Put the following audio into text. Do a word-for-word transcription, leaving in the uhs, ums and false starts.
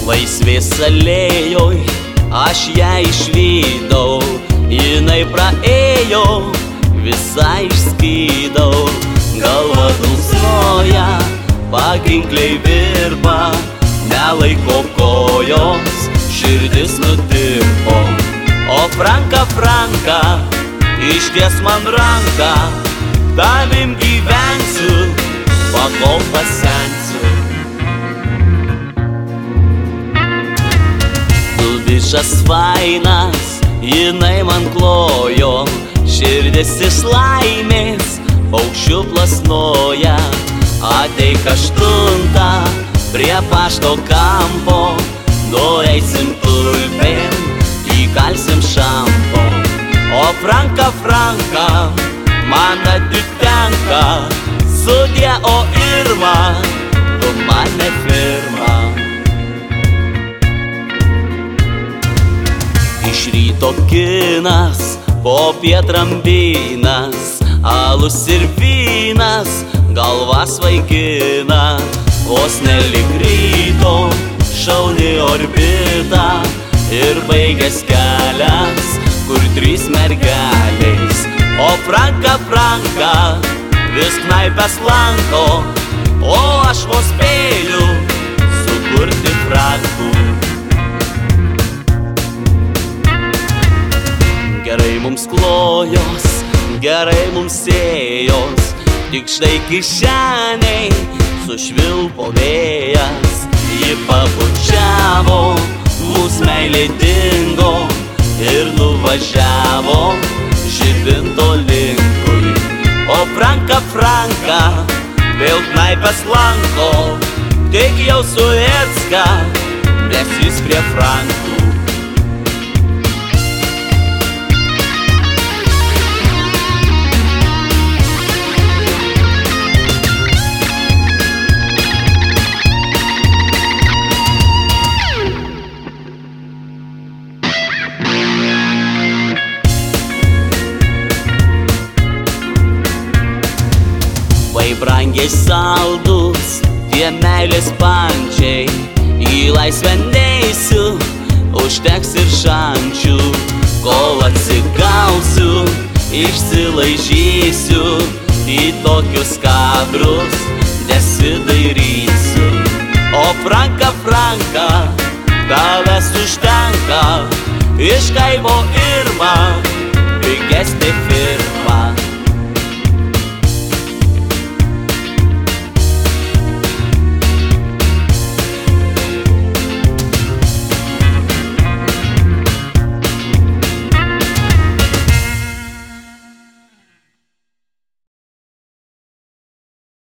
Laisvės alėjoj aš ją išvydau, jinai praėjo, visai išskydau. Galva dulsnoja, paginkliai virpa, nelaiko kojos, širdis nutirpo. O Franka, Franka, išties man ranką, tavim gyvensiu, pakol pasensiu. Tu bišas fainas, jinai man klojo, širdis iš laimės paukščių plasnoja. Ateik aštuntą prie pašto kampo, nueisim tulpėm, įkalsim šampo. O Franka, Franka, man atitenka, sudie, o Irma, tu man ne firma. Iš ryto kinas, popiet rambynas, alus ir vynas, galva svaigina. Vos nelik ryto, šauni orbita, ir baigęs kelias, kur trys mergelės. O Franka, Franka, vis knaipes lanko, o aš vos spėju sukurti frankų. Gerai mums klojos, gerai mums ėjos, tik štai kišeniai sušvilpo vėjas. Ji pabučiavo, mūsų meilė dingo ir nuvažiavo žibinto linkui. O Franka, Franka, vėl knaipes lanko, tik jau suėcka, nes jis prie frankų. Vai brangiai saldus tie meilės pančiai, į laisvę neisiu, užteks ir šančių. Kol atsigausiu, išsilaižysiu, į tokius kadrus nesidairysiu. O Franka, Franka, tavęs užtenka, iš kaimo Irma, pigesnė